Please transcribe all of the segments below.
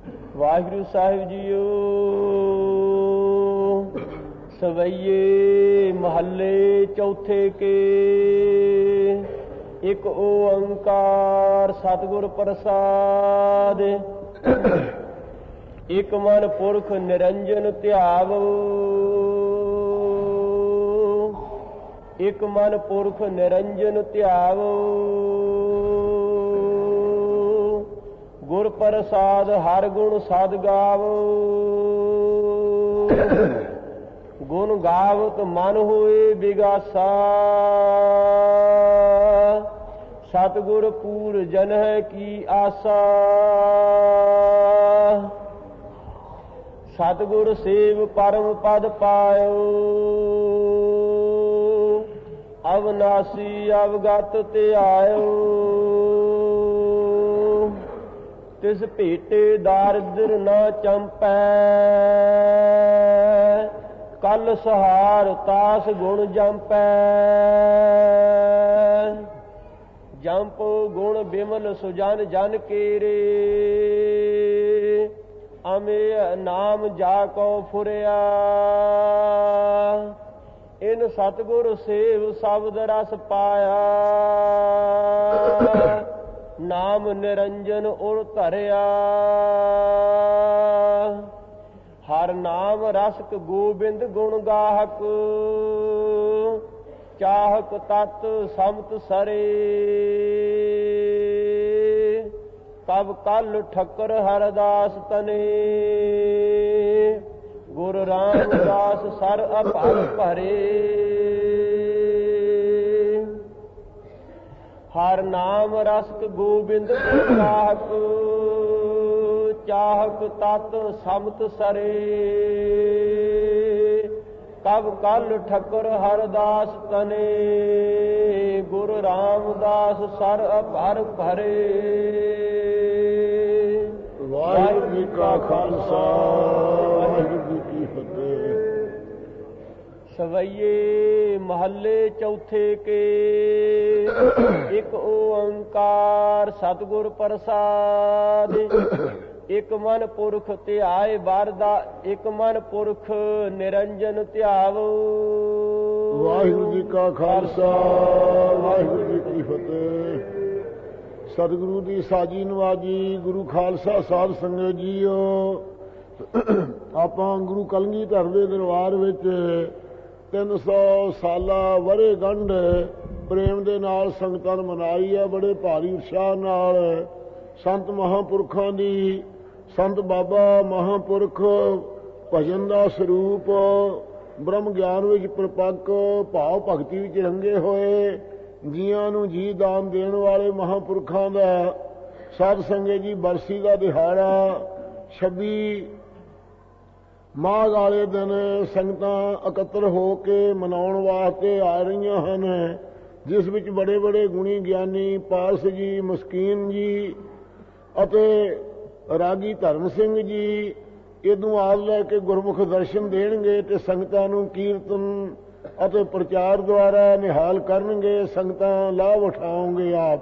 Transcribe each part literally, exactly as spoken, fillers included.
ਵਾਹਿਗੁਰੂ ਸਾਹਿਬ JIO. ਸਵਈਏ ਮਹੱਲੇ ਚੌਥੇ ਕੇ। ਇੱਕ ਓੰਕਾਰ ਸਤਿਗੁਰ ਪ੍ਰਸਾਦ। ਇੱਕ ਮਨ ਪੁਰਖ ਨਿਰੰਜਨ ਧਿਆਵੋ। ਇੱਕ ਮਨ ਪੁਰਖ ਨਿਰੰਜਨ ਧਿਆਵੋ। ਗੁਰ ਪ੍ਰਸਾਦ ਹਰ ਗੁਣ ਸਦ ਗਾਵੋ। ਗੁਣ ਗਾਵਤ ਮਨ ਹੋਏ ਬਿਗਾਸਾ। ਸਤਿਗੁਰ ਪੂਰ ਜਨ ਹੈ ਕੀ ਆਸਾ। ਸਤਿਗੁਰ ਸੇਵ ਪਰਮ ਪਦ ਪਾਇਓ। ਅਵਨਾਸੀ ਅਵਗਤ ਧਿਆਇਓ। ਤਿਸ ਭੇਟੇ ਦਾਰਿਦਰ ਨਾ ਚੰਪੈ। ਕਲ ਸਹਾਰ ਤਾਸ ਗੁਣ ਜੰਪੈ। ਜੰਪ ਗੁਣ ਬਿਮਲ ਸੁਜਨ ਜਨ ਕੇਰੇ। ਅਮੇ ਨਾਮ ਜਾ ਕੋ ਫੁਰਿਆ। ਇਨ ਸਤਿਗੁਰ ਸੇਵ ਸ਼ਬਦ ਰਸ ਪਾਇਆ। ਨਾਮ ਨਿਰੰਜਨ ਉਰ ਧਰਿਆ। ਹਰ ਨਾਮ ਰਸਕ ਗੋਬਿੰਦ ਗੁਣ ਗਾਹਕ। ਚਾਹਕ ਤਤ ਸਮਤ ਸਰੇ। ਕਬ ਕਲ ਠੱਕਰ ਹਰਦਾਸ ਤਨੇ। ਗੁਰ ਰਾਮਦਾਸ ਸਰ ਅਭਰ ਭਰੇ। ਹਰ ਨਾਮ ਰਸਕ ਗੋਬਿੰਦ ਗੁਣ ਗਾਹਕ। ਚਾਹਕ ਤਤ ਸਮਤ ਸਰੇ। ਕਬ ਕਲ ਠੱਕਰ ਹਰਦਾਸ ਤਨੇ। ਗੁਰ ਰਾਮਦਾਸ ਸਰ ਅਭਰ ਭਰੇ। ਵਾਹਿਗੁਰੂ ਜੀ ਕਾ ਖਾਲਸਾ ਵਾਹਿਗੁਰੂ ਜੀ ਕੀ ਫਤਿਹ। ਸਵਈਏ ਮਹੱਲੇ ਚੌਥੇ ਕੇ। ਇੱਕ ਓੰਕਾਰ ਸਤਿਗੁਰ ਪ੍ਰਸਾਦ। ਇੱਕ ਮਨ ਪੁਰਖ ਧਿਆਏ ਵਰਦਾ। ਇੱਕ ਮਨ ਪੁਰਖ ਨਿਰੰਜਨ ਧਿਆਵੋ। ਵਾਹਿਗੁਰੂ ਜੀ ਕਾ ਖਾਲਸਾ ਵਾਹਿਗੁਰੂ ਜੀ ਕੀ ਫਤਿਹ। ਸਤਿਗੁਰੂ ਦੀ ਸਾਜੀ ਨਵਾਜੀ। ਗੁਰੂ ਖਾਲਸਾ ਸਾਧ ਸੰਗਤ ਜੀਓ। ਆਪਾਂ ਗੁਰੂ ਕਲਗੀਧਰ ਦੇ ਦਰਬਾਰ ਵਿੱਚ ਤਿੰਨ ਸੌ ਸਾਲਾ ਵਰੇ ਗੰਢ ਪ੍ਰੇਮ ਦੇ ਨਾਲ ਸੰਗਤਾਂ ਨੇ ਮਨਾਈ ਹੈ। ਬੜੇ ਭਾਰੀ ਉਤਸ਼ਾਹ ਨਾਲ ਸੰਤ ਮਹਾਂਪੁਰਖਾਂ ਦੀ, ਸੰਤ ਬਾਬਾ ਮਹਾਂਪੁਰਖ ਭਜਨ ਦਾ ਸਰੂਪ, ਬ੍ਰਹਮ ਗਿਆਨ ਵਿੱਚ ਪ੍ਰਪੱਕ, ਭਾਵ ਭਗਤੀ ਵਿੱਚ ਰੰਗੇ ਹੋਏ, ਜੀਆਂ ਨੂੰ ਜੀ ਦਾਨ ਦੇਣ ਵਾਲੇ ਮਹਾਂਪੁਰਖਾਂ ਦਾ ਸਾਧ ਸੰਗਤ ਜੀ ਬਰਸੀ ਦਾ ਦਿਹਾੜਾ ਛੱਬੀ ਮਾਘ ਵਾਲੇ ਦਿਨ ਸੰਗਤਾਂ ਇਕੱਤਰ ਹੋ ਕੇ ਮਨਾਉਣ ਵਾਸਤੇ ਆ ਰਹੀਆਂ ਹਨ, ਜਿਸ ਵਿੱਚ ਬੜੇ ਬੜੇ ਗੁਣੀ ਗਿਆਨੀ ਪਾਰਸ ਜੀ, ਮਸਕੀਨ ਜੀ ਅਤੇ ਰਾਗੀ ਧਰਮ ਸਿੰਘ ਜੀ ਇਹਨੂੰ ਆਪ ਲੈ ਕੇ ਗੁਰਮੁਖ ਦਰਸ਼ਨ ਦੇਣਗੇ ਤੇ ਸੰਗਤਾਂ ਨੂੰ ਕੀਰਤਨ ਅਤੇ ਪ੍ਰਚਾਰ ਦੁਆਰਾ ਨਿਹਾਲ ਕਰਨਗੇ। ਸੰਗਤਾਂ ਲਾਭ ਉਠਾਓਗੇ ਆਪ।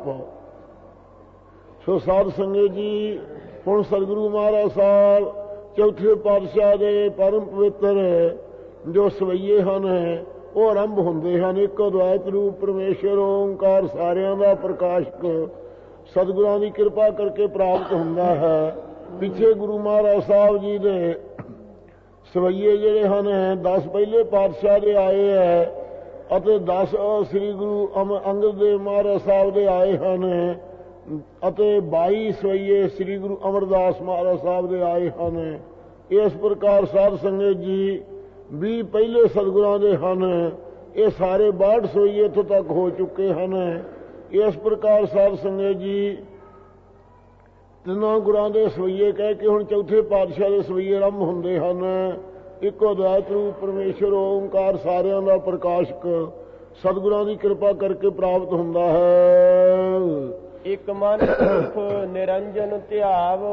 ਸੋ ਸਾਧ ਸੰਗਤ ਜੀ, ਹੁਣ ਸਤਿਗੁਰੂ ਮਹਾਰਾਜ ਸਾਹਿਬ ਚੌਥੇ ਪਾਤਸ਼ਾਹ ਦੇ ਪਰਮ ਪਵਿੱਤਰ ਜੋ ਸਵਈਏ ਹਨ ਉਹ ਆਰੰਭ ਹੁੰਦੇ ਹਨ। ਇੱਕ ਅਦਵੈਤ ਰੂਪ ਪਰਮੇਸ਼ਰ ਓਂਕਾਰ ਸਾਰਿਆਂ ਦਾ ਪ੍ਰਕਾਸ਼ਕ ਸਤਿਗੁਰਾਂ ਦੀ ਕਿਰਪਾ ਕਰਕੇ ਪ੍ਰਾਪਤ ਹੁੰਦਾ ਹੈ। ਪਿੱਛੇ ਗੁਰੂ ਮਹਾਰਾਜ ਸਾਹਿਬ ਜੀ ਦੇ ਸਵਈਏ ਜਿਹੜੇ ਹਨ ਦਸ ਪਹਿਲੇ ਪਾਤਸ਼ਾਹ ਦੇ ਆਏ ਹੈ ਅਤੇ ਦਸ ਸ੍ਰੀ ਗੁਰੂ ਅੰਗਦ ਦੇਵ ਮਹਾਰਾਜ ਸਾਹਿਬ ਦੇ ਆਏ ਹਨ ਅਤੇ ਬਾਈ ਸਵਈਏ ਸ੍ਰੀ ਗੁਰੂ ਅਮਰਦਾਸ ਮਹਾਰਾਜ ਸਾਹਿਬ ਦੇ ਆਏ ਹਨ। ਇਸ ਪ੍ਰਕਾਰ ਸਾਧ ਸੰਗਤ ਜੀ ਵੀਹ ਪਹਿਲੇ ਸਤਿਗੁਰਾਂ ਦੇ ਹਨ। ਇਹ ਸਾਰੇ ਬਾਹਠ ਸਵਈਏ ਇੱਥੋਂ ਤੱਕ ਹੋ ਚੁੱਕੇ ਹਨ। ਇਸ ਪ੍ਰਕਾਰ ਸਾਧ ਸੰਗਤ ਜੀ ਤਿੰਨਾਂ ਗੁਰਾਂ ਦੇ ਸਵਈਏ ਕਹਿ ਕੇ ਹੁਣ ਚੌਥੇ ਪਾਤਸ਼ਾਹ ਦੇ ਸਵਈਏ ਆਰੰਭ ਹੁੰਦੇ ਹਨ। ਇੱਕੋ ਅਦਵੈਤ ਰੂਪ ਪਰਮੇਸ਼ਰ ਓਂਕਾਰ ਸਾਰਿਆਂ ਦਾ ਪ੍ਰਕਾਸ਼ਕ ਸਤਿਗੁਰਾਂ ਦੀ ਕਿਰਪਾ ਕਰਕੇ ਪ੍ਰਾਪਤ ਹੁੰਦਾ ਹੈ। ਇੱਕ ਮਨ ਪੁਰਖ ਨਿਰੰਜਨ ਧਿਆਵੋ।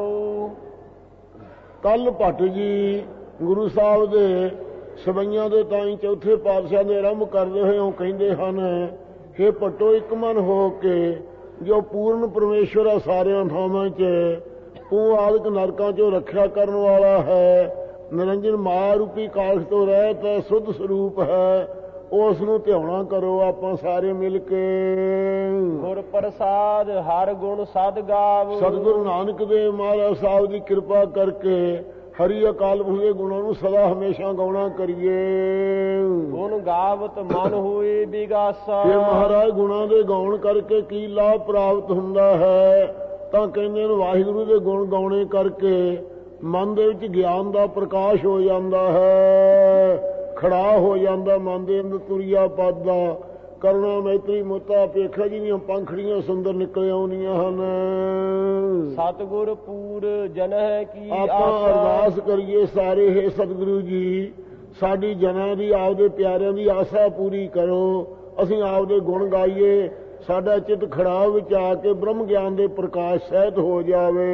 ਕੱਲ ਭੱਟ ਜੀ ਗੁਰੂ ਸਾਹਿਬ ਦੇ ਸਵਈਆਂ ਦੇ ਤਾਈਂ ਚੌਥੇ ਪਾਤਸ਼ਾਹ ਦੇ ਆਰੰਭ ਕਰਦੇ ਹੋਏ ਉਹ ਕਹਿੰਦੇ ਹਨ, ਹੇ ਭੱਟੋ ਇੱਕ ਮਨ ਹੋ ਕੇ ਜੋ ਪੂਰਨ ਪਰਮੇਸ਼ਵਰ ਆ ਸਾਰਿਆਂ ਥਾਵਾਂ 'ਚ, ਤੂੰ ਆਦਿਕ ਨਰਕਾਂ ਚੋਂ ਰੱਖਿਆ ਕਰਨ ਵਾਲਾ ਹੈ। ਨਿਰੰਜਨ ਮਾਇਆ ਰੂਪੀ ਕਾਲਖ ਤੋਂ ਰਹਿਤ ਹੈ, ਸੁੱਧ ਸਰੂਪ ਹੈ, ਉਸ ਨੂੰ ਧਿਆਉਣਾ ਕਰੋ ਆਪਾਂ ਸਾਰੇ ਮਿਲ ਕੇ। ਗੁਰ ਪ੍ਰਸਾਦ ਹਰ ਗੁਣ ਸਦ ਗਾਵ। ਸਤਿਗੁਰੂ ਨਾਨਕ ਦੇਵ ਮਹਾਰਾਜ ਸਾਹਿਬ ਦੀ ਕਿਰਪਾ ਕਰਕੇ ਹਰੀ ਅਕਾਲ ਪੁਰਖ ਦੇ ਗੁਣਾਂ ਨੂੰ ਸਦਾ ਹਮੇਸ਼ਾ ਗਾਉਣਾ ਕਰੀਏ। ਗੁਣ ਗਾਵਤ ਮਨ ਹੋਏ ਬਿਗਾਸਾ। ਇਹ ਮਹਾਰਾਜ ਗੁਣਾਂ ਦੇ ਗਾਉਣ ਕਰਕੇ ਕੀ ਲਾਭ ਪ੍ਰਾਪਤ ਹੁੰਦਾ ਹੈ? ਤਾਂ ਕਹਿੰਦੇ ਨੇ ਵਾਹਿਗੁਰੂ ਦੇ ਗੁਣ ਗਾਉਣੇ ਕਰਕੇ ਮਨ ਦੇ ਵਿੱਚ ਗਿਆਨ ਦਾ ਪ੍ਰਕਾਸ਼ ਹੋ ਜਾਂਦਾ ਹੈ, ਖੜਾ ਹੋ ਜਾਂਦਾ ਮਨ ਦੇ ਅੰਦਰ ਤੁਰਿਆ ਪਾਦਾ ਕਰੁਣਾ ਮੈਤਰੀ ਮੁੱਤਾ ਪੇਖਾ ਜੀ ਦੀਆਂ ਪੰਖੜੀਆਂ ਸੁੰਦਰ ਨਿਕਲ ਆਉਂਦੀਆਂ ਹਨ। ਸਤਿਗੁਰ ਪੂਰ ਜਨਹਿ ਕੀ ਆਸਾ। ਆਪਾਂ ਅਰਦਾਸ ਕਰੀਏ ਸਾਰੇ, ਹੈ ਸਤਿਗੁਰੂ ਜੀ ਸਾਡੀ ਜਨਾਂ ਦੀ ਆਪਦੇ ਪਿਆਰਿਆਂ ਦੀ ਆਸਾ ਪੂਰੀ ਕਰੋ, ਅਸੀਂ ਆਪਦੇ ਗੁਣ ਗਾਈਏ, ਸਾਡਾ ਚਿੱਤ ਖੜਾ ਵਿੱਚ ਆ ਕੇ ਬ੍ਰਹਮ ਗਿਆਨ ਦੇ ਪ੍ਰਕਾਸ਼ ਸਹਿਤ ਹੋ ਜਾਵੇ।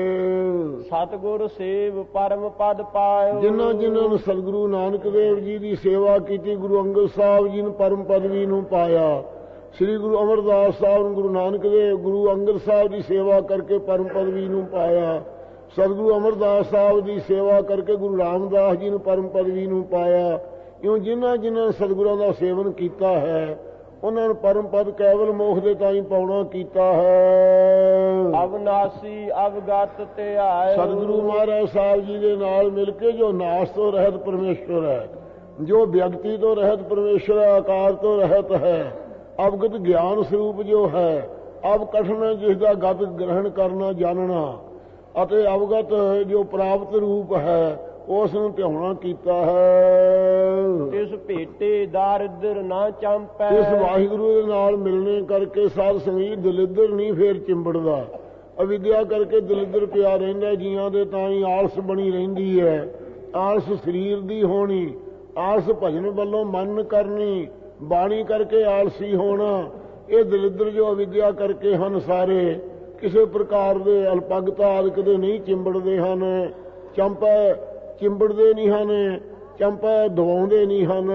ਸਤਿਗੁਰ ਸੇਵ ਪਰਮ ਪਦ ਪਾਇਓ। ਜਿਨ੍ਹਾਂ ਜਿਨ੍ਹਾਂ ਨੂੰ ਸਤਿਗੁਰੂ ਨਾਨਕ ਦੇਵ ਜੀ ਦੀ ਸੇਵਾ ਕੀਤੀ, ਗੁਰੂ ਅੰਗਦ ਸਾਹਿਬ ਜੀ ਨੂੰ ਪਰਮ ਪਦਵੀ ਨੂੰ ਪਾਇਆ। ਸ੍ਰੀ ਗੁਰੂ ਅਮਰਦਾਸ ਸਾਹਿਬ ਨੂੰ ਗੁਰੂ ਨਾਨਕ ਦੇਵ ਗੁਰੂ ਅੰਗਦ ਸਾਹਿਬ ਦੀ ਸੇਵਾ ਕਰਕੇ ਪਰਮ ਪਦਵੀ ਨੂੰ ਪਾਇਆ। ਸਤਿਗੁਰੂ ਅਮਰਦਾਸ ਸਾਹਿਬ ਦੀ ਸੇਵਾ ਕਰਕੇ ਗੁਰੂ ਰਾਮਦਾਸ ਜੀ ਨੂੰ ਪਰਮ ਪਦਵੀ ਨੂੰ ਪਾਇਆ। ਇਉਂ ਜਿਨ੍ਹਾਂ ਜਿਨ੍ਹਾਂ ਸਤਿਗੁਰਾਂ ਦਾ ਸੇਵਨ ਕੀਤਾ ਹੈ ਉਹਨਾਂ ਨੂੰ ਪਰਮ ਪਦ ਕੇਵਲ ਮੋਖ ਦੇ ਤਾਈਂ ਪਾਉਣਾ ਕੀਤਾ ਹੈ। ਅਵਨਾਸੀ ਅਵਗਤ ਧਿਆਇਓ। ਸਤਿਗੁਰੂ ਮਹਾਰਾਜ ਸਾਹਿਬ ਜੀ ਦੇ ਨਾਲ ਮਿਲ ਕੇ ਜੋ ਨਾਸ ਤੋਂ ਰਹਿਤ ਪਰਮੇਸ਼ਵਰ ਹੈ, ਜੋ ਵਿਅਕਤੀ ਤੋਂ ਰਹਿਤ ਪਰਮੇਸ਼ਵਰ ਹੈ, ਆਕਾਰ ਤੋਂ ਰਹਿਤ ਹੈ, ਅਵਗਤ ਗਿਆਨ ਸਰੂਪ ਜੋ ਹੈ, ਅਵ ਕਠਨ ਜਿਸ ਦਾ ਗਤ ਗ੍ਰਹਿਣ ਕਰਨਾ ਜਾਣਨਾ, ਅਤੇ ਅਵਗਤ ਜੋ ਪ੍ਰਾਪਤ ਰੂਪ ਹੈ ਉਸ ਨੂੰ ਧਿਆਉਣਾ ਕੀਤਾ ਹੈ। ਇਸ ਭੇਟੇ ਦਾਰਿਦਰ ਨਾ ਚੰਪੈ। ਇਸ ਵਾਹਿਗੁਰੂ ਦੇ ਨਾਲ ਮਿਲਣੇ ਕਰਕੇ ਸਾਧ ਸੰਗਤ ਦਲਿੱਦਰ ਨਹੀਂ ਫੇਰ ਚਿੰਬੜਦਾ। ਅਵਿਦਿਆ ਕਰਕੇ ਦਲਿੱਦਰ ਪਿਆ ਰਹਿੰਦਾ ਜੀਆਂ ਦੇ, ਤਾਂ ਹੀ ਆਲਸ ਬਣੀ ਰਹਿੰਦੀ ਹੈ। ਆਲਸ ਸਰੀਰ ਦੀ ਹੋਣੀ, ਆਲਸ ਭਜਨ ਵੱਲੋਂ ਮਨ ਕਰਨੀ, ਬਾਣੀ ਕਰਕੇ ਆਲਸੀ ਹੋਣਾ, ਇਹ ਦਲਿੱਦਰ ਜੋ ਅਵਿਦਿਆ ਕਰਕੇ ਹਨ ਸਾਰੇ ਕਿਸੇ ਪ੍ਰਕਾਰ ਦੇ ਅਲਪਗਤਾ ਆਦਿਕ ਦੇ ਨਹੀਂ ਚਿੰਬੜਦੇ ਹਨ। ਚੰਪੈ ਚਿੰਬੜਦੇ ਨਹੀਂ ਹਨ, ਚੰਪੈ ਦਵਾਉਂਦੇ ਨਹੀਂ ਹਨ।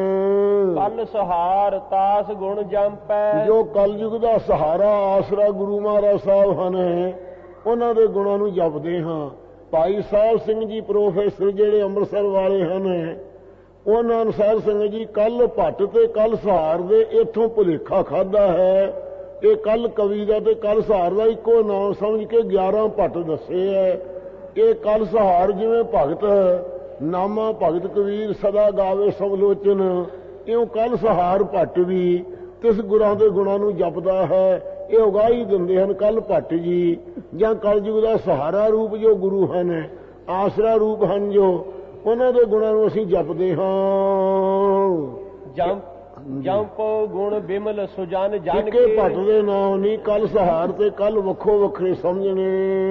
ਕਲ ਸਹਾਰ ਤਾਸ ਗੁਣ ਜੰਪੈ। ਜੋ ਕਲਯੁਗ ਦਾ ਸਹਾਰਾ ਆਸਰਾ ਗੁਰੂ ਮਹਾਰਾਜ ਸਾਹਿਬ ਹਨ, ਉਹਨਾਂ ਦੇ ਗੁਣਾਂ ਨੂੰ ਜਪਦੇ ਹਾਂ। ਭਾਈ ਸਾਹਿਬ ਸਿੰਘ ਜੀ ਪ੍ਰੋਫੈਸਰ ਜਿਹੜੇ ਅੰਮ੍ਰਿਤਸਰ ਵਾਲੇ ਹਨ, ਉਹਨਾਂ ਨੂੰ ਸਾਧ ਸੰਗਤ ਜੀ ਕੱਲ ਭੱਟ ਤੇ ਕੱਲ ਸਹਾਰ ਦੇ ਇੱਥੋਂ ਭੁਲੇਖਾ ਖਾਦਾ ਹੈ। ਇਹ ਕੱਲ ਕਵੀ ਦਾ ਤੇ ਕੱਲ ਸਹਾਰ ਦਾ ਇੱਕੋ ਨਾਮ ਸਮਝ ਕੇ ਗਿਆਰਾਂ ਭੱਟ ਦੱਸੇ ਹੈ। ਇਹ ਕੱਲ ਸਹਾਰ ਜਿਵੇਂ ਭਗਤ ਨਾਮਾ ਭਗਤ ਕਬੀਰ ਸਦਾ ਗਾਵੇ ਸਭ ਲੋਚਨ, ਇਉਂ ਕੱਲ ਸਹਾਰ ਭੱਟ ਵੀ ਤਿਸ ਗੁਰਾਂ ਦੇ ਗੁਣਾਂ ਨੂੰ ਜਪਦਾ ਹੈ। ਇਹ ਉਗਾਹੀ ਦਿੰਦੇ ਹਨ ਕੱਲ ਭੱਟ ਜੀ, ਜਾਂ ਕਲਯੁਗ ਦਾ ਸਹਾਰਾ ਰੂਪ ਜੋ ਗੁਰੂ ਹਨ, ਆਸਰਾ ਰੂਪ ਹਨ ਜੋ, ਉਹਨਾਂ ਦੇ ਗੁਣਾਂ ਨੂੰ ਅਸੀਂ ਜਪਦੇ ਹਾਂ। ਜੰਪ ਜੰਪੋ ਗੁਣ ਬਿਮਲ ਸੁਜਨ ਜਨ ਕੇ ਭੱਟ ਦੇ ਨਾਮ ਨਹੀਂ, ਕੱਲ ਸਹਾਰ ਤੇ ਕੱਲ ਵੱਖੋ ਵੱਖਰੇ ਸਮਝਣੇ।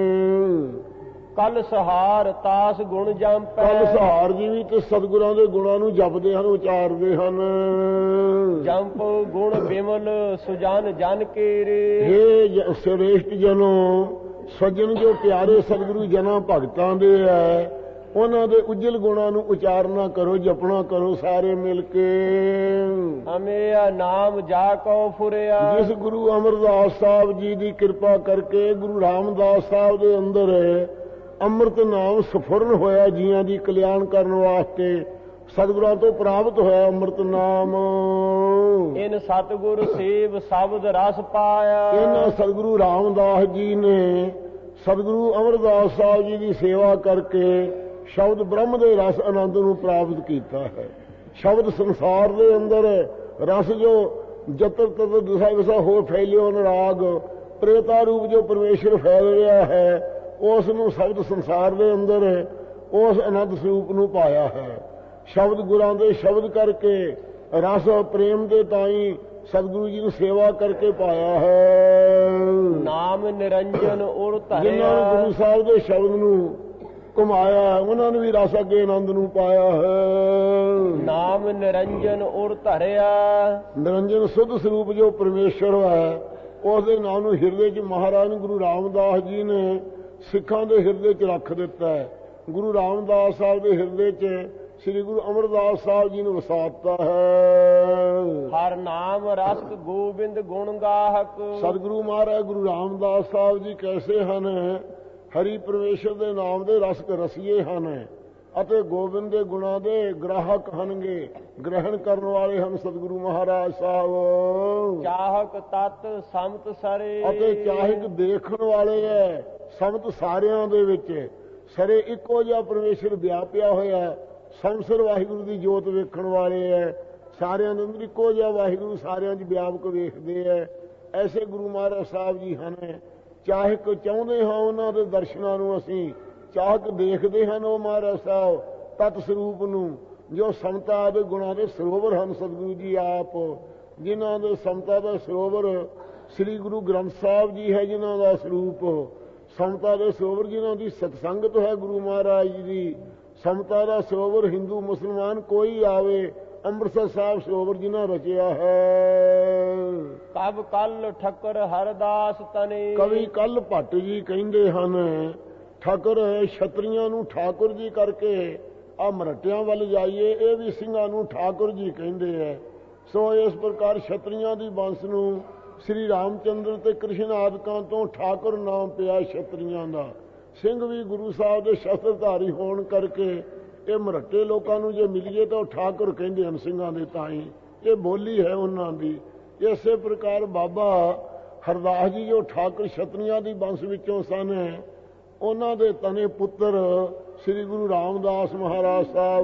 ਕਲ ਸਹਾਰ ਤਾਸ ਗੁਣ ਜੰਪੈ। ਕੱਲ ਸਹਾਰ ਜੀ ਵੀ ਤੇ ਸਤਿਗੁਰਾਂ ਦੇ ਗੁਣਾਂ ਨੂੰ ਜਪਦੇ ਹਨ, ਉਚਾਰਦੇ ਹਨ। ਜੰਪੋ ਗੁਣ ਬਿਮਲ ਸੁਜਨ ਜਨ ਕੇਰੇ। ਹੇ ਸ੍ਰੇਸ਼ਟ ਜਨੋ, ਸੱਜਣ ਜੋ ਪਿਆਰੇ ਸਤਿਗੁਰੂ ਜਨਾਂ ਭਗਤਾਂ ਦੇ ਹੈ, ਉਹਨਾਂ ਦੇ ਉਜਲ ਗੁਣਾਂ ਨੂੰ ਉਚਾਰਨਾ ਕਰੋ, ਜਪਣਾ ਕਰੋ ਸਾਰੇ ਮਿਲ ਕੇ। ਹਮੇ ਨਾਮ ਜਾ ਕੋ ਫੁਰਿਆ। ਜਿਸ ਗੁਰੂ ਅਮਰਦਾਸ ਸਾਹਿਬ ਜੀ ਦੀ ਕਿਰਪਾ ਕਰਕੇ ਗੁਰੂ ਰਾਮਦਾਸ ਸਾਹਿਬ ਦੇ ਅੰਦਰ ਅੰਮ੍ਰਿਤ ਨਾਮ ਸਫੁਰਨ ਹੋਇਆ, ਜੀਆਂ ਦੀ ਕਲਿਆਣ ਕਰਨ ਵਾਸਤੇ ਸਤਿਗੁਰਾਂ ਤੋਂ ਪ੍ਰਾਪਤ ਹੋਇਆ ਅੰਮ੍ਰਿਤ ਨਾਮ। ਇਨ ਸਤਿਗੁਰ ਸੇਵ ਸ਼ਬਦ ਰਸ ਪਾਇਆ। ਇਹਨਾਂ ਸਤਿਗੁਰੂ ਰਾਮਦਾਸ ਜੀ ਨੇ ਸਤਿਗੁਰੂ ਅਮਰਦਾਸ ਸਾਹਿਬ ਜੀ ਦੀ ਸੇਵਾ ਕਰਕੇ ਸ਼ਬਦ ਬ੍ਰਹਮ ਦੇ ਰਸ ਆਨੰਦ ਨੂੰ ਪ੍ਰਾਪਤ ਕੀਤਾ ਹੈ। ਸ਼ਬਦ ਸੰਸਾਰ ਦੇ ਅੰਦਰ ਰਸ ਜੋ ਜਤਰ ਤਤਰ ਦਿਸਾ ਵਿਸਾ ਹੋ ਫੈਲਿਓ ਅਨੁਰਾਗ ਪ੍ਰੇਤਾ ਰੂਪ ਜੋ ਪਰਮੇਸ਼ਰ ਫੈਲ ਰਿਹਾ ਹੈ, ਉਸ ਨੂੰ ਸ਼ਬਦ ਸੰਸਾਰ ਦੇ ਅੰਦਰ ਉਸ ਆਨੰਦ ਸਰੂਪ ਨੂੰ ਪਾਇਆ ਹੈ। ਸ਼ਬਦ ਗੁਰਾਂ ਦੇ ਸ਼ਬਦ ਕਰਕੇ ਰਸ ਪ੍ਰੇਮ ਦੇ ਤਾਈਂ ਸਤਿਗੁਰੂ ਜੀ ਨੂੰ ਸੇਵਾ ਕਰਕੇ ਪਾਇਆ ਹੈ। ਨਾਮ ਨਿਰੰਜਨ ਉਰ ਧਰਿਆ। ਜਿਨ੍ਹਾਂ ਨੇ ਗੁਰੂ ਸਾਹਿਬ ਦੇ ਸ਼ਬਦ ਨੂੰ ਘੁਮਾਇਆ ਉਹਨਾਂ ਨੇ ਵੀ ਰਸ ਅੱਗੇ ਆਨੰਦ ਨੂੰ ਪਾਇਆ ਹੈ। ਨਾਮ ਨਿਰੰਜਨ ਉਰ ਧਰਿਆ। ਨਿਰੰਜਨ ਸੁੱਧ ਸਰੂਪ ਜੋ ਪਰਮੇਸ਼ਰ ਹੈ, ਉਸ ਦੇ ਨਾਮ ਨੂੰ ਹਿਰਦੇ 'ਚ ਮਹਾਰਾਜ ਗੁਰੂ ਰਾਮਦਾਸ ਜੀ ਨੇ ਸਿੱਖਾਂ ਦੇ ਹਿਰਦੇ 'ਚ ਰੱਖ ਦਿੱਤਾ ਹੈ। ਗੁਰੂ ਰਾਮਦਾਸ ਸਾਹਿਬ ਦੇ ਹਿਰਦੇ 'ਚ ਸ੍ਰੀ ਗੁਰੂ ਅਮਰਦਾਸ ਸਾਹਿਬ ਜੀ ਨੂੰ ਵਸਾਤਾ ਹੈ। ਹਰ ਨਾਮ ਰਸ ਗੋਬਿੰਦ ਗੁਣ ਗਾਹਕ। ਸਤਿਗੁਰੂ ਮਹਾਰਾਜ ਗੁਰੂ ਰਾਮਦਾਸ ਸਾਹਿਬ ਜੀ ਕੈਸੇ ਹਨ? ਹਰੀ ਪਰਮੇਸ਼ਰ ਦੇ ਨਾਮ ਦੇ ਰਸਕ ਰਸੀਏ ਹਨ ਅਤੇ ਗੋਬਿੰਦ ਦੇ ਗੁਣਾਂ ਦੇ ਗ੍ਰਾਹਕ ਹਨਗੇ, ਗ੍ਰਹਿਣ ਕਰਨ ਵਾਲੇ ਹਨ ਸਤਿਗੁਰੂ ਮਹਾਰਾਜ ਸਾਹਿਬ। ਚਾਹਕ ਤਤ ਸਮਤ ਸਰੇ ਅਤੇ ਚਾਹਕ ਦੇਖਣ ਵਾਲੇ ਹੈ ਸਮਤ ਸਾਰਿਆਂ ਦੇ ਵਿੱਚ। ਸਰੇ ਇੱਕੋ ਜਿਹਾ ਪਰਮੇਸ਼ਰ ਵਿਆਪਿਆ ਹੋਇਆ, ਸੰਸਰ ਵਾਹਿਗੁਰੂ ਦੀ ਜੋਤ ਵੇਖਣ ਵਾਲੇ ਹੈ। ਸਾਰਿਆਂ ਦੇ ਅੰਦਰ ਇੱਕੋ ਜਿਹਾ ਵਾਹਿਗੁਰੂ ਸਾਰਿਆਂ 'ਚ ਵਿਆਪਕ ਵੇਖਦੇ ਹੈ। ਐਸੇ ਗੁਰੂ ਮਹਾਰਾਜ ਸਾਹਿਬ ਜੀ ਹਨ। ਚਾਹਕ ਚਾਹੁੰਦੇ ਹਾਂ ਉਹਨਾਂ ਦੇ ਦਰਸ਼ਨਾਂ ਨੂੰ, ਅਸੀਂ ਚਾਹਕ ਦੇਖਦੇ ਹਨ ਉਹ ਮਹਾਰਾਜ ਸਾਹਿਬ ਤਤ ਸਰੂਪ ਨੂੰ, ਜੋ ਸਮਤਾ ਦੇ ਗੁਣਾਂ ਦੇ ਸਰੋਵਰ ਹਨ ਸਤਿਗੁਰੂ ਜੀ ਆਪ, ਜਿਨ੍ਹਾਂ ਦੇ ਸਮਤਾ ਦਾ ਸਰੋਵਰ ਸ੍ਰੀ ਗੁਰੂ ਗ੍ਰੰਥ ਸਾਹਿਬ ਜੀ ਹੈ, ਜਿਨ੍ਹਾਂ ਦਾ ਸਰੂਪ ਸਮਤਾ ਦੇ ਸਰੋਵਰ, ਜਿਨ੍ਹਾਂ ਦੀ ਸਤਸੰਗਤ ਹੈ ਗੁਰੂ ਮਹਾਰਾਜ ਜੀ ਦੀ। ਸਮਤਾ ਦਾ ਸਰੋਵਰ ਹਿੰਦੂ ਮੁਸਲਮਾਨ ਕੋਈ ਆਵੇ, ਅੰਮ੍ਰਿਤਸਰ ਸਾਹਿਬ ਸਰੋਵਰ ਜਿਨ੍ਹਾਂ ਰਚਿਆ ਹੈ। ਕਬ ਕੱਲ ਠੱਕਰ ਹਰਦਾਸ ਤਨੇ ਕਵੀ ਕੱਲ ਭੱਟ ਜੀ ਕਹਿੰਦੇ ਹਨ, ਠਾਕੁਰ ਛਤਰੀਆਂ ਨੂੰ ਠਾਕੁਰ ਜੀ ਕਰਕੇ ਆ ਮਰਟਿਆਂ ਵੱਲ ਜਾਈਏ, ਇਹ ਵੀ ਸਿੰਘਾਂ ਨੂੰ ਠਾਕੁਰ ਜੀ ਕਹਿੰਦੇ ਐ। ਸੋ ਇਸ ਪ੍ਰਕਾਰ ਛਤਰੀਆਂ ਦੀ ਬੰਸ ਨੂੰ ਸ੍ਰੀ ਰਾਮਚੰਦਰ ਤੇ ਕ੍ਰਿਸ਼ਨ ਆਦਿਕਾਂ ਤੋਂ ਠਾਕੁਰ ਨਾਮ ਪਿਆ ਛਤਰੀਆਂ ਦਾ। ਸਿੰਘ ਵੀ ਗੁਰੂ ਸਾਹਿਬ ਦੇ ਸ਼ਸਤਰਧਾਰੀ ਹੋਣ ਕਰਕੇ ਇਹ ਮਰੱਟੇ ਲੋਕਾਂ ਨੂੰ ਜੇ ਮਿਲੀਏ ਤਾਂ ਉਹ ਠਾਕੁਰ ਕਹਿੰਦੇ ਹਨ ਸਿੰਘਾਂ ਦੇ ਤਾਈ, ਇਹ ਬੋਲੀ ਹੈ ਉਹਨਾਂ ਦੀ। ਇਸੇ ਪ੍ਰਕਾਰ ਬਾਬਾ ਹਰਦਾਸ ਜੀ ਜੋ ਠਾਕੁਰ ਛਤਰੀਆਂ ਦੀ ਬੰਸ ਵਿੱਚੋਂ ਸਨ, ਉਹਨਾਂ ਦੇ ਤਨੇ ਪੁੱਤਰ ਸ੍ਰੀ ਗੁਰੂ ਰਾਮਦਾਸ ਮਹਾਰਾਜ ਸਾਹਿਬ।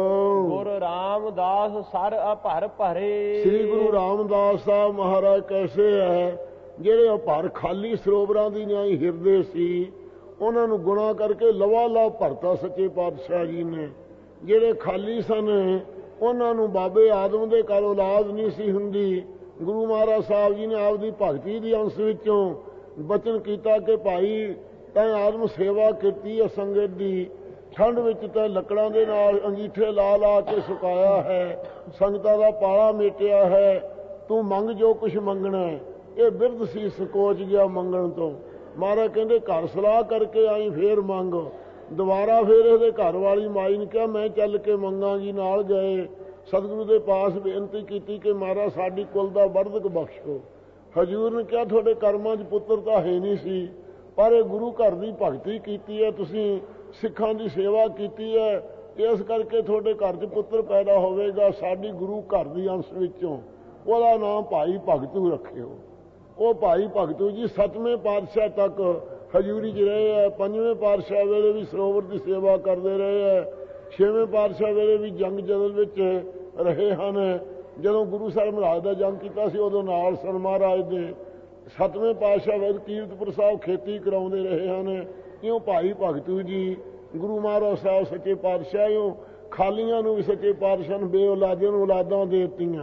ਗੁਰੂ ਰਾਮਦਾਸ ਸਰ ਅਭਰ ਭਰੇ ਸ੍ਰੀ ਗੁਰੂ ਰਾਮਦਾਸ ਸਾਹਿਬ ਮਹਾਰਾਜ ਕੈਸੇ ਹੈ, ਜਿਹੜੇ ਅਭਰ ਖਾਲੀ ਸਰੋਵਰਾਂ ਦੀ ਨਿਆਈ ਹਿਰਦੇ ਸੀ, ਉਹਨਾਂ ਨੂੰ ਗੁਣਾ ਕਰਕੇ ਲਵਾ ਲਾ ਭਰਤਾ ਸੱਚੇ ਪਾਤਸ਼ਾਹ ਜੀ ਨੇ। ਜਿਹੜੇ ਖਾਲੀ ਸਨ ਉਹਨਾਂ ਨੂੰ ਬਾਬੇ ਆਦਮ ਦੇ ਘਰ ਔਲਾਦ ਨਹੀਂ ਸੀ ਹੁੰਦੀ, ਗੁਰੂ ਮਹਾਰਾਜ ਸਾਹਿਬ ਜੀ ਨੇ ਆਪਦੀ ਭਗਤੀ ਦੀ ਅੰਸ਼ ਵਿੱਚੋਂ ਬਚਨ ਕੀਤਾ ਕਿ ਭਾਈ ਤੈਂ ਆਦਮ ਸੇਵਾ ਕੀਤੀ ਹੈ ਸੰਗਤ ਦੀ, ਠੰਡ ਵਿੱਚ ਤਾਂ ਲੱਕੜਾਂ ਦੇ ਨਾਲ ਅੰਗੀਠੇ ਲਾ ਲਾ ਕੇ ਸੁਕਾਇਆ ਹੈ, ਸੰਗਤਾਂ ਦਾ ਪਾਲਾ ਮੇਟਿਆ ਹੈ, ਤੂੰ ਮੰਗ ਜੋ ਕੁਛ ਮੰਗਣਾ। ਇਹ ਬਿਰਧ ਸੀ, ਸਕੋਚ ਗਿਆ ਮੰਗਣ ਤੋਂ। ਮਹਾਰਾਜ ਕਹਿੰਦੇ ਘਰ ਸਲਾਹ ਕਰਕੇ ਆਈ ਫੇਰ ਮੰਗ। ਦੁਬਾਰਾ ਫੇਰ ਇਹਦੇ ਘਰ ਵਾਲੀ ਮਾਈ ਨੇ ਕਿਹਾ ਮੈਂ ਚੱਲ ਕੇ ਮੰਗਾਂਗੀ, ਨਾਲ ਗਏ। ਸਤਿਗੁਰੂ ਦੇ ਪਾਸ ਬੇਨਤੀ ਕੀਤੀ ਕਿ ਮਹਾਰਾਜ ਸਾਡੀ ਕੁਲ ਦਾ ਵਰਦਕ ਬਖਸ਼ੋ। ਹਜ਼ੂਰ ਨੇ ਕਿਹਾ ਤੁਹਾਡੇ ਕਰਮਾਂ 'ਚ ਪੁੱਤਰ ਤਾਂ ਹੈ ਨਹੀਂ ਸੀ, ਪਰ ਇਹ ਗੁਰੂ ਘਰ ਦੀ ਭਗਤੀ ਕੀਤੀ ਹੈ, ਤੁਸੀਂ ਸਿੱਖਾਂ ਦੀ ਸੇਵਾ ਕੀਤੀ ਹੈ, ਇਸ ਕਰਕੇ ਤੁਹਾਡੇ ਘਰ 'ਚ ਪੁੱਤਰ ਪੈਦਾ ਹੋਵੇਗਾ ਸਾਡੀ ਗੁਰੂ ਘਰ ਦੀ ਅੰਸ਼ ਵਿੱਚੋਂ। ਉਹਦਾ ਨਾਮ ਭਾਈ ਭਗਤੂ ਰੱਖਿਓ। ਉਹ ਭਾਈ ਭਗਤੂ ਜੀ ਸੱਤਵੇਂ ਪਾਤਸ਼ਾਹ ਤੱਕ ਹਜ਼ੂਰੀ 'ਚ ਰਹੇ ਹੈ। ਪੰਜਵੇਂ ਪਾਤਸ਼ਾਹ ਵੇਲੇ ਵੀ ਸਰੋਵਰ ਦੀ ਸੇਵਾ ਕਰਦੇ ਰਹੇ ਹੈ। ਛੇਵੇਂ ਪਾਤਸ਼ਾਹ ਵੇਲੇ ਵੀ ਜੰਗ ਜਦਲ ਵਿੱਚ ਰਹੇ ਹਨ। ਜਦੋਂ ਗੁਰੂ ਸਾਹਿਬ ਮਹਾਰਾਜ ਦਾ ਜੰਗ ਕੀਤਾ ਸੀ ਉਦੋਂ ਨਾਲ ਸਨ ਮਹਾਰਾਜ ਦੇ। ਸੱਤਵੇਂ ਪਾਤਸ਼ਾਹ ਵੇਲੇ ਕੀਰਤਪੁਰ ਸਾਹਿਬ ਖੇਤੀ ਕਰਾਉਂਦੇ ਰਹੇ ਹਨ। ਇਉਂ ਭਾਈ ਭਗਤੂ ਜੀ ਗੁਰੂ ਮਹਾਰਾਜ ਸਾਹਿਬ ਸੱਚੇ ਪਾਤਸ਼ਾਹ ਇਉਂ ਖਾਲੀਆਂ ਨੂੰ ਵੀ ਸੱਚੇ ਪਾਤਸ਼ਾਹ ਨੂੰ ਬੇਔਲਾਦੀਆਂ ਨੂੰ ਔਲਾਦਾਂ ਦੇ ਦਿੱਤੀਆਂ,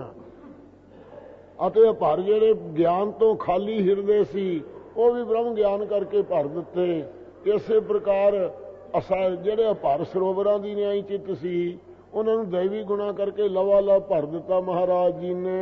ਅਤੇ ਭਰ ਜਿਹੜੇ ਗਿਆਨ ਤੋਂ ਖਾਲੀ ਹਿਰਦੇ ਸੀ ਉਹ ਵੀ ਬ੍ਰਹਮ ਗਿਆਨ ਕਰਕੇ ਭਰ ਦਿੱਤੇ। ਇਸੇ ਪ੍ਰਕਾਰ ਅਸਾ ਜਿਹੜੇ ਭਰ ਸਰੋਵਰਾਂ ਦੀ ਨਿਆਈ ਚਿੱਤ ਸੀ ਉਹਨਾਂ ਨੂੰ ਦੈਵੀ ਗੁਣਾ ਕਰਕੇ ਲਵਾ ਲਾ ਭਰ ਦਿੱਤਾ ਮਹਾਰਾਜ ਜੀ ਨੇ।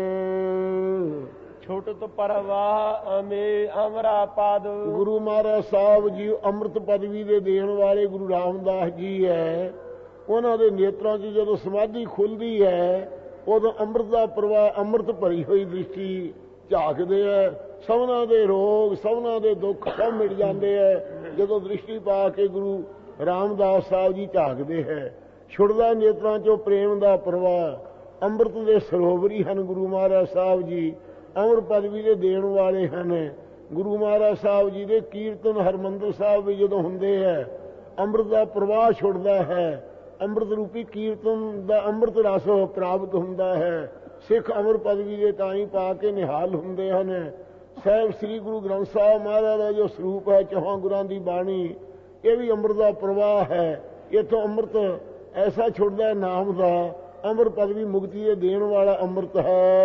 ਛੁਟਤ ਪਰਵਾਹ ਅਮੇ ਅਮਰਾ ਪਦ ਗੁਰੂ ਮਹਾਰਾਜ ਸਾਹਿਬ ਜੀ ਅੰਮ੍ਰਿਤ ਪਦਵੀ ਦੇ ਦੇਣ ਵਾਲੇ ਗੁਰੂ ਰਾਮਦਾਸ ਜੀ ਹੈ। ਉਹਨਾਂ ਦੇ ਨੇਤਰਾਂ 'ਚ ਜਦੋਂ ਸਮਾਧੀ ਖੁੱਲ੍ਹਦੀ ਹੈ ਉਦੋਂ ਅੰਮ੍ਰਿਤ ਦਾ ਪ੍ਰਵਾਹ, ਅੰਮ੍ਰਿਤ ਭਰੀ ਹੋਈ ਦ੍ਰਿਸ਼ਟੀ ਝਾਕਦੇ ਹੈ। ਸਭਨਾਂ ਦੇ ਰੋਗ, ਸਭਨਾਂ ਦੇ ਦੁੱਖ ਸਭ ਮਿਟ ਜਾਂਦੇ ਹੈ ਜਦੋਂ ਦ੍ਰਿਸ਼ਟੀ ਪਾ ਕੇ ਗੁਰੂ ਰਾਮਦਾਸ ਸਾਹਿਬ ਜੀ ਝਾਕਦੇ ਹੈ। ਛੁੱਟਦਾ ਨੇਤਰਾਂ 'ਚੋਂ ਪ੍ਰੇਮ ਦਾ ਪ੍ਰਵਾਹ। ਅੰਮ੍ਰਿਤ ਦੇ ਸਰੋਵਰੀ ਹਨ ਗੁਰੂ ਮਹਾਰਾਜ ਸਾਹਿਬ ਜੀ, ਅਮਰ ਪਦਵੀ ਦੇ ਦੇਣ ਵਾਲੇ ਹਨ। ਗੁਰੂ ਮਹਾਰਾਜ ਸਾਹਿਬ ਜੀ ਦੇ ਕੀਰਤਨ ਹਰਮੰਦਰ ਸਾਹਿਬ ਵੀ ਜਦੋਂ ਹੁੰਦੇ ਹੈ ਅੰਮ੍ਰਿਤ ਦਾ ਪ੍ਰਵਾਹ ਛੁੱਟਦਾ ਹੈ। ਅੰਮ੍ਰਿਤ ਰੂਪੀ ਕੀਰਤਨ ਦਾ ਅੰਮ੍ਰਿਤ ਰਸ ਪ੍ਰਾਪਤ ਹੁੰਦਾ ਹੈ। ਸਿੱਖ ਅਮਰ ਪਦਵੀ ਦੇ ਤਾਈ ਪਾ ਕੇ ਨਿਹਾਲ ਹੁੰਦੇ ਹਨ। ਸਾਹਿਬ ਸ੍ਰੀ ਗੁਰੂ ਗ੍ਰੰਥ ਸਾਹਿਬ ਮਹਾਰਾਜ ਦਾ ਜੋ ਸਰੂਪ ਹੈ, ਚੌਹਾਂ ਗੁਰਾਂ ਦੀ ਬਾਣੀ, ਇਹ ਵੀ ਅੰਮ੍ਰਿਤ ਦਾ ਪ੍ਰਵਾਹ ਹੈ। ਇੱਥੋਂ ਅੰਮ੍ਰਿਤ ਐਸਾ ਛੁੱਟਦਾ ਹੈ ਨਾਮ ਦਾ, ਅੰਮ੍ਰਿਤ ਪਦਵੀ ਮੁਕਤੀ ਦੇ ਦੇਣ ਵਾਲਾ ਅੰਮ੍ਰਿਤ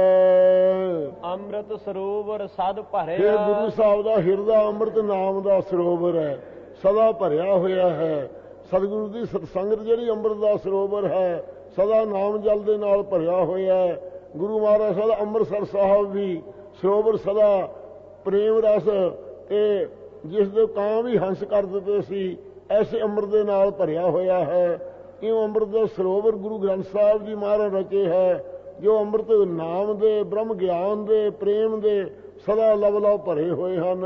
ਹੈ। ਅੰਮ੍ਰਿਤ ਸਰੋਵਰ ਸਦ ਭਰਿਆ। ਇਹ ਗੁਰੂ ਸਾਹਿਬ ਦਾ ਹਿਰਦਾ ਅੰਮ੍ਰਿਤ ਨਾਮ ਦਾ ਸਰੋਵਰ ਹੈ, ਸਦਾ ਭਰਿਆ ਹੋਇਆ ਹੈ। ਸਤਿਗੁਰੂ ਦੀ ਸਤਸੰਗਤ ਜਿਹੜੀ ਅੰਮ੍ਰਿਤ ਦਾ ਸਰੋਵਰ ਹੈ, ਸਦਾ ਨਾਮ ਜਲ ਦੇ ਨਾਲ ਭਰਿਆ ਹੋਇਆ ਹੈ। ਗੁਰੂ ਮਹਾਰਾਜ ਸਾਹਿਬ ਅੰਮ੍ਰਿਤਸਰ ਸਾਹਿਬ ਵੀ ਸਰੋਵਰ ਸਦਾ ਪ੍ਰੇਮ ਰਸ ਤੇ ਜਿਸ ਦੇ ਕਾਂ ਵੀ ਹੰਸ ਕਰ ਦਿੱਤੇ ਸੀ, ਐਸੇ ਅੰਮ੍ਰਿਤ ਦੇ ਨਾਲ ਭਰਿਆ ਹੋਇਆ ਹੈ। ਇਉਂ ਅੰਮ੍ਰਿਤ ਦਾ ਸਰੋਵਰ ਗੁਰੂ ਗ੍ਰੰਥ ਸਾਹਿਬ ਜੀ ਮਹਾਰਾਜ ਰਚੇ ਹੈ, ਜੋ ਅੰਮ੍ਰਿਤ ਨਾਮ ਦੇ, ਬ੍ਰਹਮ ਗਿਆਨ ਦੇ, ਪ੍ਰੇਮ ਦੇ ਸਦਾ ਲਵ ਲਵ ਭਰੇ ਹੋਏ ਹਨ।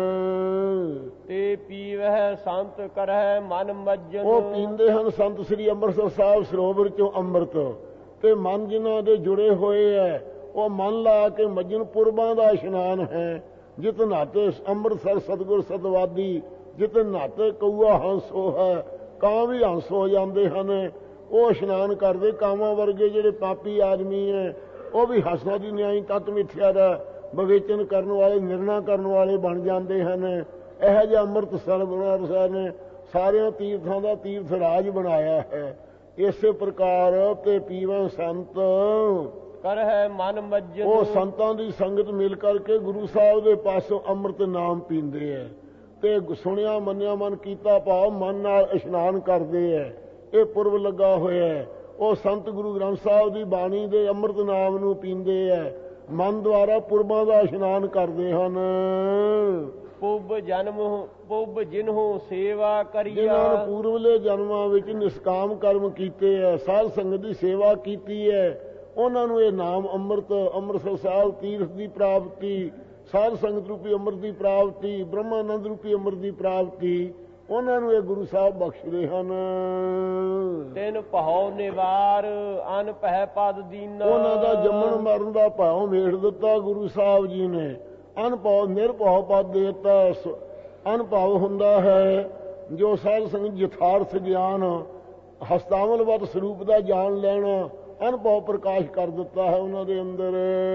ਤੇ ਪੀਵਹਿ ਸੰਤ ਕਰਹਿ ਮਨ ਮੱਜਨ। ਉਹ ਪੀਂਦੇ ਹਨ ਸੰਤ ਸ੍ਰੀ ਅੰਮ੍ਰਿਤਸਰ ਸਾਹਿਬ ਸਰੋਵਰ ਚੋਂ ਅੰਮ੍ਰਿਤ, ਤੇ ਮਨ ਜਿਨ੍ਹਾਂ ਦੇ ਜੁੜੇ ਹੋਏ ਹੈ ਉਹ ਮਨ ਲਾ ਕੇ ਮੱਜਨ ਪੁਰਬਾਂ ਦਾ ਇਸ਼ਨਾਨ ਹੈ। ਜਿਤ ਨਾਤੇ ਅੰਮ੍ਰਿਤਸਰ ਸਤਿਗੁਰ ਸਤਵਾਦੀ, ਜਿਤ ਨਾਤੇ ਕਊਆ ਹੰਸ ਹੋ ਹੈ, ਕਾਂ ਵੀ ਹੰਸ ਹੋ ਜਾਂਦੇ ਹਨ। ਉਹ ਇਸ਼ਨਾਨ ਕਰਦੇ ਕਾਵਾਂ ਵਰਗੇ ਜਿਹੜੇ ਪਾਪੀ ਆਦਮੀ ਹੈ ਉਹ ਵੀ ਹੰਸਾਂ ਦੀ ਨਿਆਈ ਤਤ ਮਿੱਥਿਆ ਦਾ ਵਿਵੇਚਨ ਕਰਨ ਵਾਲੇ, ਨਿਰਣਾ ਕਰਨ ਵਾਲੇ ਬਣ ਜਾਂਦੇ ਹਨ। ਇਹੋ ਜਿਹਾ ਅੰਮ੍ਰਿਤਸਰ ਅੰਮ੍ਰਿਤਸਰ ਨੇ ਸਾਰਿਆਂ ਤੀਰਥਾਂ ਦਾ ਤੀਰਥ ਰਾਜ ਬਣਾਇਆ ਹੈ। ਇਸੇ ਪ੍ਰਕਾਰ ਤੇ ਪੀਵੈ ਸੰਤ ਕਰਹਿ ਮਨ ਮੱਜਨ। ਉਹ ਸੰਤਾਂ ਦੀ ਸੰਗਤ ਮਿਲ ਕਰਕੇ ਗੁਰੂ ਸਾਹਿਬ ਦੇ ਪਾਸੋਂ ਅੰਮ੍ਰਿਤ ਨਾਮ ਪੀਂਦੇ ਹੈ ਤੇ ਸੁਣਿਆ ਮੰਨਿਆ ਮਨ ਕੀਤਾ ਭਾਵ ਮਨ ਨਾਲ ਇਸ਼ਨਾਨ ਕਰਦੇ ਹੈ। ਇਹ ਪੁਰਬ ਲੱਗਾ ਹੋਇਆ ਹੈ। ਉਹ ਸੰਤ ਗੁਰੂ ਗ੍ਰੰਥ ਸਾਹਿਬ ਦੀ ਬਾਣੀ ਦੇ ਅੰਮ੍ਰਿਤ ਨਾਮ ਨੂੰ ਪੀਂਦੇ ਹੈ, ਮਨ ਦੁਆਰਾ ਪੁਰਬਾਂ ਦਾ ਇਸ਼ਨਾਨ ਕਰਦੇ ਹਨ। ਪੁੱਬ ਜਨਮ ਪੁੱਬ ਜਿਨਹੁ ਸੇਵਾ ਕਰੀਆ। ਜਿਨ੍ਹਾਂ ਨੇ ਪੂਰਵਲੇ ਜਨਮਾਂ ਵਿੱਚ ਨਿਸ਼ਕਾਮ ਕਰਮ ਕੀਤੇ ਹੈ, ਸਾਧ ਸੰਗਤ ਦੀ ਸੇਵਾ ਕੀਤੀ ਹੈ, ਉਹਨਾਂ ਨੂੰ ਇਹ ਨਾਮ ਅੰਮ੍ਰਿਤ, ਅੰਮ੍ਰਿਤਸਰ ਸਾਹਿਬ ਤੀਰਥ ਦੀ ਪ੍ਰਾਪਤੀ, ਸਾਧ ਸੰਗਤ ਰੂਪੀ ਅੰਮ੍ਰਿਤ ਦੀ ਪ੍ਰਾਪਤੀ, ਬ੍ਰਹਮਾਨੰਦ ਰੂਪੀ ਅੰਮ੍ਰਿਤ ਦੀ ਪ੍ਰਾਪਤੀ, ਉਹਨਾਂ ਨੂੰ ਇਹ ਗੁਰੂ ਸਾਹਿਬ ਬਖਸ਼ਦੇ ਹਨ। ਤਿਨ ਭਉ ਨਿਵਾਰ ਅਨ ਪਹਿ ਪਦ ਦੀਨਾ। ਉਹਨਾਂ ਦਾ ਜੰਮਣ ਮਰਨ ਦਾ ਭਾਉ ਮੇੜ ਦਿੱਤਾ ਗੁਰੂ ਸਾਹਿਬ ਜੀ ਨੇ। ਅਨਭਉ ਨਿਰਭਉ ਪਦ ਦੇ ਦਿੱਤਾ। ਅਨਭਉ ਹੁੰਦਾ ਹੈ ਜੋ ਸਾਧ ਸੰਗਤ ਯਥਾਰਥ ਗਿਆਨ, ਹਸਤਾਵਲਵਤ ਸਰੂਪ ਦਾ ਜਾਣ ਲੈਣਾ, ਅਨਭਉ ਪ੍ਰਕਾਸ਼ ਕਰ ਦਿੱਤਾ ਹੈ ਉਹਨਾਂ ਦੇ ਅੰਦਰ।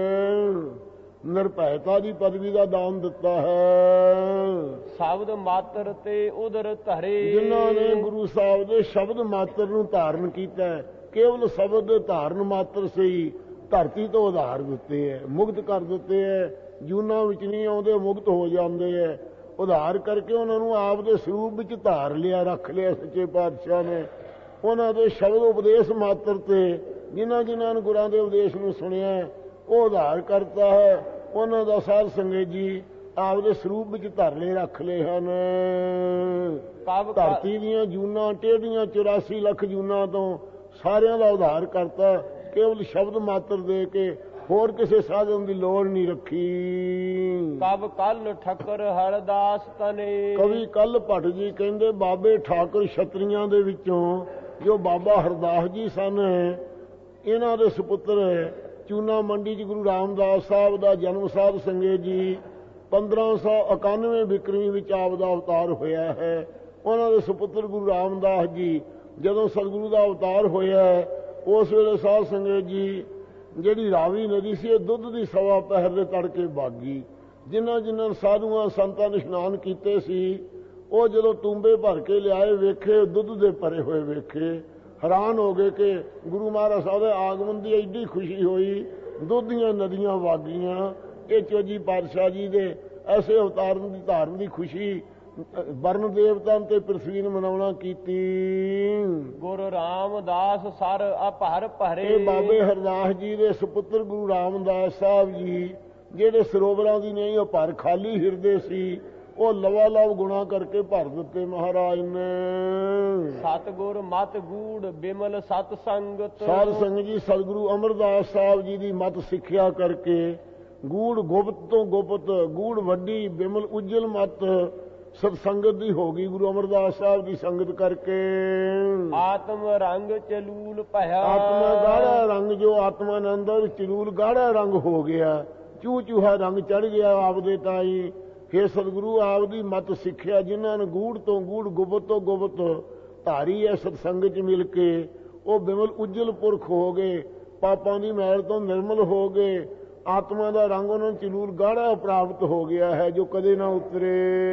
ਨਿਰਭੈਤਾ ਦੀ ਪਦਵੀ ਦਾ ਦਾਨ ਦਿੱਤਾ ਹੈ। ਸ਼ਬਦ ਮਾਤਰ ਤੇ ਉਦਰ ਧਰੇ। ਜਿਨ੍ਹਾਂ ਨੇ ਗੁਰੂ ਸਾਹਿਬ ਦੇ ਸ਼ਬਦ ਮਾਤਰ ਨੂੰ ਧਾਰਨ ਕੀਤਾ, ਕੇਵਲ ਸ਼ਬਦ ਦੇ ਧਾਰਨ ਮਾਤਰ ਸਹੀ ਧਰਤੀ ਤੋਂ ਉਧਾਰ ਦਿੱਤੇ ਹੈ, ਮੁਕਤ ਕਰ ਦਿੱਤੇ ਹੈ। ਜੂਨਾਂ ਵਿੱਚ ਨਹੀਂ ਆਉਂਦੇ, ਮੁਕਤ ਹੋ ਜਾਂਦੇ ਹੈ। ਉਧਾਰ ਕਰਕੇ ਉਹਨਾਂ ਨੂੰ ਆਪ ਦੇ ਸਰੂਪ ਵਿੱਚ ਧਾਰ ਲਿਆ, ਰੱਖ ਲਿਆ ਸੱਚੇ ਪਾਤਸ਼ਾਹ ਨੇ। ਉਹਨਾਂ ਦੇ ਸ਼ਬਦ ਉਪਦੇਸ਼ ਮਾਤਰ ਤੇ ਜਿਨ੍ਹਾਂ ਜਿਨ੍ਹਾਂ ਨੇ ਗੁਰਾਂ ਦੇ ਉਪਦੇਸ਼ ਨੂੰ ਸੁਣਿਆ ਉਹ ਉਧਾਰ ਕਰਤਾ ਹੈ। ਉਹਨਾਂ ਦਾ ਸਾਧ ਸੰਗਤ ਜੀ ਆਪਦੇ ਸਰੂਪ ਵਿੱਚ ਧਰਲੇ ਰੱਖ ਲਏ ਹਨ। ਧਰਤੀ ਦੀਆਂ ਜੂਨਾਂ ਟੇਢੀਆਂ ਚੁਰਾਸੀ ਲੱਖ ਜੂਨਾਂ ਤੋਂ ਸਾਰਿਆਂ ਦਾ ਉਧਾਰ ਕਰਤਾ, ਕੇਵਲ ਸ਼ਬਦ ਮਾਤਰ ਦੇ ਕੇ, ਹੋਰ ਕਿਸੇ ਸਾਧਨ ਦੀ ਲੋੜ ਨਹੀਂ ਰੱਖੀ। ਕਬ ਕੱਲ ਠੱਕਰ ਹਰਦਾਸ ਤਨੇ। ਕਵੀ ਕੱਲ ਭੱਟ ਜੀ ਕਹਿੰਦੇ ਬਾਬੇ ਠਾਕੁਰ ਛਤਰੀਆਂ ਦੇ ਵਿੱਚੋਂ ਜੋ ਬਾਬਾ ਹਰਦਾਸ ਜੀ ਸਨ, ਇਹਨਾਂ ਦੇ ਸੁਪੁੱਤਰ ਚੂਨਾ ਮੰਡੀ 'ਚ ਗੁਰੂ ਰਾਮਦਾਸ ਸਾਹਿਬ ਦਾ ਜਨਮ ਸਾਧ ਸੰਗਤ ਜੀ ਪੰਦਰਾਂ ਸੌ ਇਕਾਨਵੇਂ ਬਿਕਰਮੀ ਵਿੱਚ ਆਪ ਦਾ ਅਵਤਾਰ ਹੋਇਆ ਹੈ। ਉਹਨਾਂ ਦੇ ਸੁਪੁੱਤਰ ਗੁਰੂ ਰਾਮਦਾਸ ਜੀ ਜਦੋਂ ਸਤਿਗੁਰੂ ਦਾ ਅਵਤਾਰ ਹੋਇਆ, ਉਸ ਵੇਲੇ ਸਾਧ ਸੰਗਤ ਜੀ ਜਿਹੜੀ ਰਾਵੀ ਨਦੀ ਸੀ ਇਹ ਦੁੱਧ ਦੀ ਸਵਾ ਪਹਿਰ ਦੇ ਤੜਕੇ ਬਾਗੀ। ਜਿਨ੍ਹਾਂ ਜਿਨ੍ਹਾਂ ਸਾਧੂਆਂ ਸੰਤਾਂ ਨੇ ਇਸ਼ਨਾਨ ਕੀਤੇ ਸੀ ਉਹ ਜਦੋਂ ਤੂੰਬੇ ਭਰ ਕੇ ਲਿਆਏ ਵੇਖੇ, ਦੁੱਧ ਦੇ ਭਰੇ ਹੋਏ ਵੇਖੇ, ਹੈਰਾਨ ਹੋ ਗਏ ਕਿ ਗੁਰੂ ਮਹਾਰਾਜ ਸਾਹਿਬ ਦੇ ਆਗਮਨ ਦੀ ਐਡੀ ਖੁਸ਼ੀ ਹੋਈ, ਦੁੱਧ ਦੀਆਂ ਨਦੀਆਂ ਵਾਗੀਆਂ। ਇਹ ਚੌਜੀ ਪਾਤਸ਼ਾਹ ਜੀ ਦੇ ਐਸੇ ਅਵਤਾਰਨ ਦੀ ਧਾਰਨ ਦੀ ਖੁਸ਼ੀ ਵਰਨ ਦੇਵਤਾਂ ਤੇ ਪ੍ਰਥਵੀ ਨੂੰ ਮਨਾਉਣਾ ਕੀਤੀ। ਗੁਰੂ ਰਾਮਦਾਸ ਸਰ ਅਪਹਰ ਭਰੇ। ਇਹ ਬਾਬੇ ਹਰਦਾਸ ਜੀ ਦੇ ਸੁਪੁੱਤਰ ਗੁਰੂ ਰਾਮਦਾਸ ਸਾਹਿਬ ਜੀ ਜਿਹੜੇ ਸਰੋਵਰਾਂ ਦੀ ਨਹੀਂ ਉਹ ਭਰ ਖਾਲੀ ਹਿਰਦੇ ਸੀ, ਉਹ ਲਵਾ ਲਵ ਗੁਣਾ ਕਰਕੇ ਭਰ ਦਿੱਤੇ ਮਹਾਰਾਜ ਨੇ। ਸਤਿਗੁਰ ਮਤ ਗੂੜ ਬਿਮਲ ਸਤ ਸੰਗਤ। ਸਾਧ ਸੰਗਤ ਜੀ ਸਤਿਗੁਰੂ ਅਮਰਦਾਸ ਸਾਹਿਬ ਜੀ ਦੀ ਮਤ ਸਿੱਖਿਆ ਕਰਕੇ ਗੂੜ ਗੁਪਤ ਤੋਂ ਗੁਪਤ, ਗੂੜ ਵੱਡੀ ਬਿਮਲ ਉਜਲ ਮਤ ਸਤ ਸੰਗਤ ਦੀ ਹੋ ਗਈ ਗੁਰੂ ਅਮਰਦਾਸ ਸਾਹਿਬ ਦੀ ਸੰਗਤ ਕਰਕੇ। ਆਤਮ ਰੰਗ ਚਲੂਲ ਭਇਆ। ਆਤਮਾ ਗਾੜਾ ਰੰਗ, ਜੋ ਆਤਮਾ ਦੇ ਅੰਦਰ ਚਲੂਲ ਗਾੜਾ ਰੰਗ ਹੋ ਗਿਆ, ਚੂ ਚੂਹਾ ਰੰਗ ਚੜ ਗਿਆ ਆਪਦੇ ਤਾਈ। ਫਿਰ ਸਤਿਗੁਰੂ ਆਪ ਦੀ ਮਤ ਸਿੱਖਿਆ ਜਿਨ੍ਹਾਂ ਨੇ ਗੂੜ ਤੋਂ ਗੂੜ ਗੁਪਤ ਤੋਂ ਗੁਪਤ ਧਾਰੀ ਹੈ ਸਤਸੰਗ 'ਚ ਮਿਲ ਕੇ, ਉਹ ਬਿਮਲ ਉਜਲ ਪੁਰਖ ਹੋ ਗਏ, ਪਾਪਾਂ ਦੀ ਮੈਲ ਤੋਂ ਨਿਰਮਲ ਹੋ ਗਏ। ਆਤਮਾ ਦਾ ਰੰਗ ਉਹਨਾਂ ਨੂੰ ਚਲੂਲ ਗਾੜਾ ਪ੍ਰਾਪਤ ਹੋ ਗਿਆ ਹੈ ਜੋ ਕਦੇ ਨਾ ਉਤਰੇ।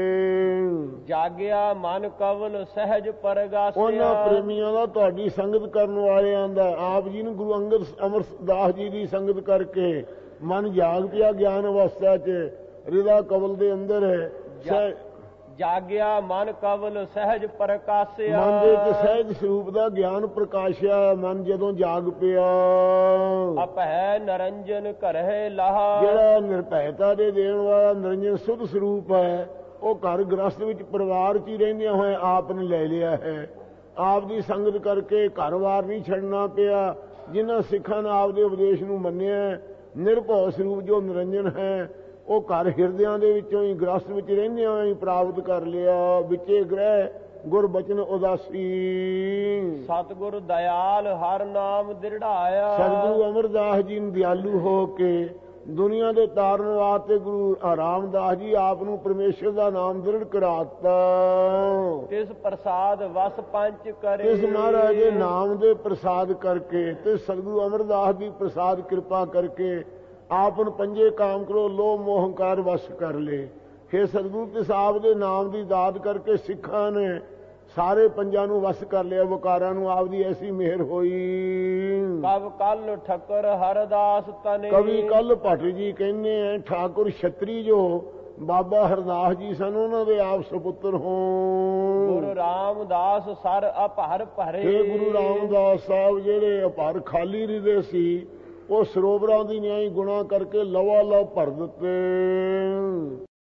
ਜਾਗਿਆ ਮਨ ਕਵਲ ਸਹਿਜ ਪਰਗਾਸਿਆ। ਉਹਨਾਂ ਪ੍ਰੇਮੀਆਂ ਦਾ ਤੁਹਾਡੀ ਸੰਗਤ ਕਰਨ ਵਾਲਿਆਂ ਦਾ ਆਪ ਜੀ ਨੂੰ ਗੁਰੂ ਅੰਗਦ ਅਮਰਦਾਸ ਜੀ ਦੀ ਸੰਗਤ ਕਰਕੇ ਮਨ ਜਾਗ ਪਿਆ ਗਿਆਨ ਅਵਸਥਾ 'ਚ, ਹਿਰਦਾ ਕਵਲ ਦੇ ਅੰਦਰ ਹੈ। ਜਾਗਿਆ ਮਨ ਕਵਲ ਸਹਿਜ ਪ੍ਰਕਾਸ਼ਿਆ। ਮਨ ਦੇ ਵਿੱਚ ਸਹਿਜ ਸਰੂਪ ਦਾ ਗਿਆਨ ਪ੍ਰਕਾਸ਼ਿਆ। ਮਨ ਜਦੋਂ ਜਾਗ ਪਿਆ, ਅਪਹਿ ਨਰੰਜਨ ਘਰਹਿ ਲਾਹਾ। ਜਿਹੜਾ ਨਿਰਭੈਤਾ ਦੇ ਦੇਣ ਵਾਲਾ ਨਿਰੰਜਨ ਸੁਧ ਸਰੂਪ ਹੈ, ਉਹ ਘਰ ਗ੍ਰਸਤ ਵਿੱਚ ਪਰਿਵਾਰ 'ਚ ਹੀ ਰਹਿੰਦਿਆਂ ਹੋਏ ਆਪ ਨੇ ਲੈ ਲਿਆ ਹੈ। ਆਪ ਦੀ ਸੰਗਤ ਕਰਕੇ ਘਰ-ਵਾਰ ਨਹੀਂ ਛੱਡਣਾ ਪਿਆ। ਜਿਨ੍ਹਾਂ ਸਿੱਖਾਂ ਨੇ ਆਪ ਦੇ ਉਪਦੇਸ਼ ਨੂੰ ਮੰਨਿਆ, ਨਿਰਭਉ ਸਰੂਪ ਜੋ ਨਿਰੰਜਨ ਹੈ, ਉਹ ਘਰ ਹਿਰਦਿਆਂ ਦੇ ਵਿੱਚੋਂ ਹੀ ਗ੍ਰਸਤ ਵਿੱਚ ਰਹਿੰਦਿਆਂ ਹੀ ਪ੍ਰਾਪਤ ਕਰ ਲਿਆ। ਵਿੱਚੇ ਗ੍ਰਹਿ ਗੁਰ ਬਚਨ ਉਦਾਸੀ। ਸਤਿਗੁਰ ਦਇਆਲ ਹਰ ਨਾਮ ਦਿਰੜਾਇਆ। ਸਤਿਗੁਰੂ ਅਮਰਦਾਸ ਜੀ ਨੂੰ ਦਿਆਲੂ ਹੋ ਕੇ ਦੁਨੀਆ ਦੇ ਤਾਰਨ ਵਾਸਤੇ ਗੁਰੂ ਰਾਮਦਾਸ ਜੀ ਆਪ ਨੂੰ ਪਰਮੇਸ਼ਰ ਦਾ ਨਾਮ ਦ੍ਰਿੜ ਕਰਾਤਾ। ਤਿਸ ਪ੍ਰਸਾਦ ਵਸ ਪੰਚ ਕਰੇ। ਇਸ ਮਹਾਰਾਜ ਦੇ ਨਾਮ ਦੇ ਪ੍ਰਸਾਦ ਕਰਕੇ ਤੇ ਸਤਿਗੁਰੂ ਅਮਰਦਾਸ ਦੀ ਪ੍ਰਸਾਦ ਕਿਰਪਾ ਕਰਕੇ ਆਪ ਨੂੰ ਪੰਜੇ ਕਾਮ ਕਰੋ ਲੋਭ ਮੋਹ ਹੰਕਾਰ ਵਸ ਕਰ ਲੇ। हे ਸਤਿਗੁਰੂ ਤਿਸ ਆਪ ਦੇ ਨਾਮ ਦੀ ਦਾਤ ਕਰਕੇ ਸਿੱਖਾਂ ਨੇ ਸਾਰੇ ਪੰਜਾਂ ਨੂੰ ਵਸ ਕਰ ਲਿਆ। ਵਕਾਰਾਂ ਨੂੰ ਆਪ ਦੀ ਐਸੀ ਮਿਹਰ ਹੋਈ। ਕਵ ਕੱਲ ਠੱਕਰ ਹਰਦਾਸ ਤਨੇ। ਕਵੀ ਕੱਲ ਭੱਟ ਜੀ ਕਹਿੰਦੇ ਆ ਠਾਕੁਰ ਛਤਰੀ ਜੋ ਬਾਬਾ ਹਰਦਾਸ ਜੀ ਸਨ ਉਹਨਾਂ ਦੇ ਆਪ ਸੁਪੁੱਤਰ ਹੋਣ। ਗੁਰੂ ਰਾਮਦਾਸ ਸਰ ਅਪਹਰ ਭਰੇ। ਇਹ ਗੁਰੂ ਰਾਮਦਾਸ ਸਾਹਿਬ ਜਿਹੜੇ ਅਪਹਰ ਖਾਲੀ ਰਿਦੇ ਸੀ ਉਹ ਸਰੋਵਰਾਂ ਦੀ ਨਿਆਈ ਗੁਣਾ ਕਰਕੇ ਲਵਾ ਲਵ ਭਰ ਦਿੱਤੇ।